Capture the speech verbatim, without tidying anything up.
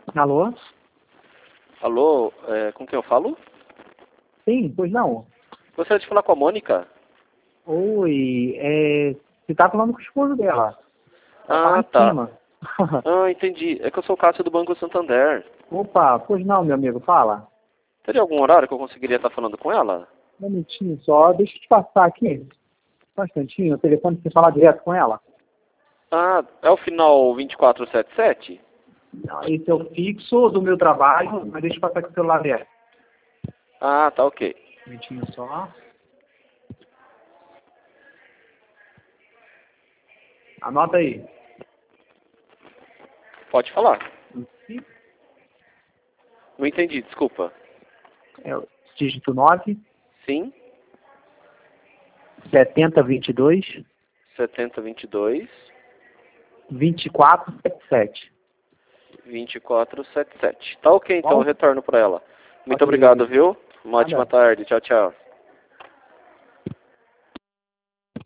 Alô? Alô, é, com quem eu falo? Sim, pois não. Gostaria de falar com a Mônica. Oi, é, você tá falando com o esposo dela. Ela tá lá Ah, em tá. cima. Ah, entendi. É que eu sou o Cássio do Banco Santander. Opa, pois não, meu amigo, fala. Teria algum horário que eu conseguiria estar falando com ela? Um minutinho só, deixa eu te passar aqui. Só um instantinho, o telefone, você falar direto com ela. Ah, é o final vinte e quatro setenta e sete? Não, esse é o fixo do meu trabalho, mas deixa eu passar aqui o celular dela. Ah, tá ok. Um minutinho só. Anota aí. Pode falar. O fixo Não entendi, desculpa. é o dígito nove, Sim, setenta, vinte e dois, setenta vinte e dois, vinte e quatro, setenta e sete. vinte e quatro setenta e sete. Tá ok, então eu Bom? retorno para ela. Muito Ok. obrigado, viu? Uma ótima Nada. tarde. Tchau, tchau.